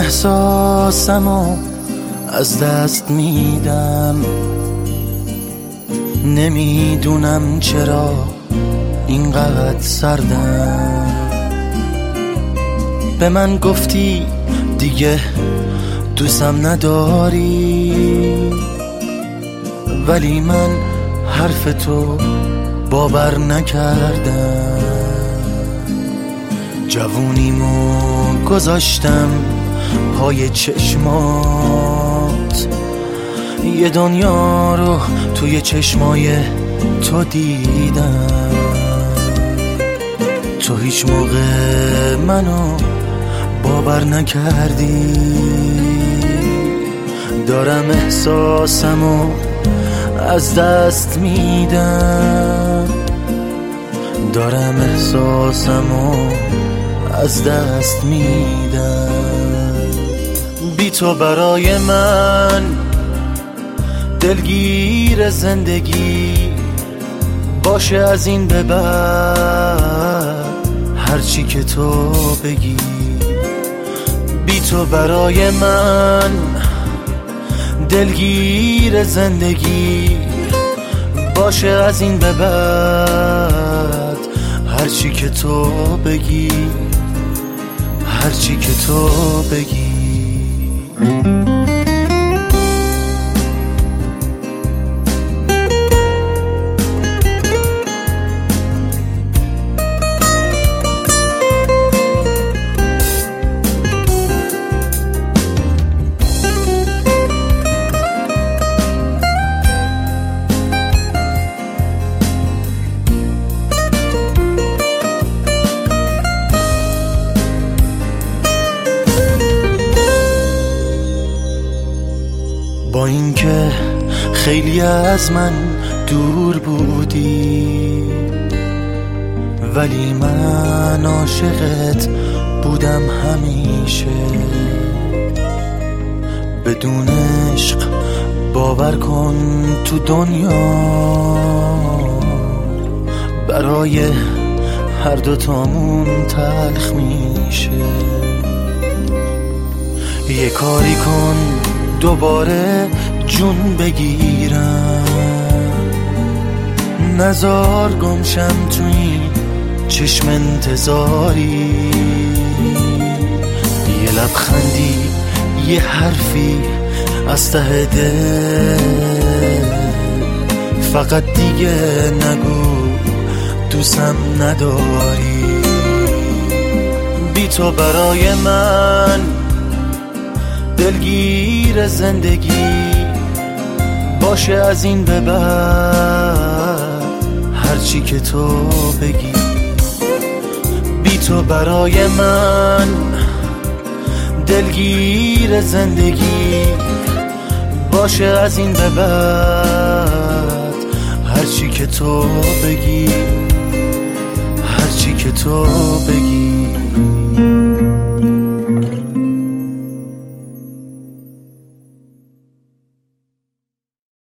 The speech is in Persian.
احساسمو از دست میدم، نمیدونم چرا اینقدر سردم. به من گفتی دیگه دوستم نداری، ولی من حرف تو باور نکردم. جوونیمو گذاشتم پای چشمات، یه دنیا رو توی چشمای تو دیدم. تو هیچ موقع منو باور نکردی. دارم احساسمو از دست میدم، دارم احساسمو از دست میدم. بی تو برای من دلگیر زندگی باشه از این به بعد، هرچی که تو بگی. بی تو برای من دلگیر زندگی باشه از این به بعد، هرچی که تو بگی، هرچی که تو بگی. با اینکه خیلی از من دور بودی، ولی من عاشقت بودم همیشه. بدون عشق باور کن تو دنیا برای هر دوتامون تلخ میشه. یه کاری کن دوباره جون بگیرم، نزار گمشم تو این چشم انتظاری. یه لبخندی، یه حرفی از ته دل، فقط دیگه نگو دوستم نداری. بی تو برای من دلگیر زندگی باشه از این به بعد، هرچی که تو بگی. بی تو برای من دلگیر زندگی باشه از این به بعد، هرچی که تو بگی، هرچی که تو بگی.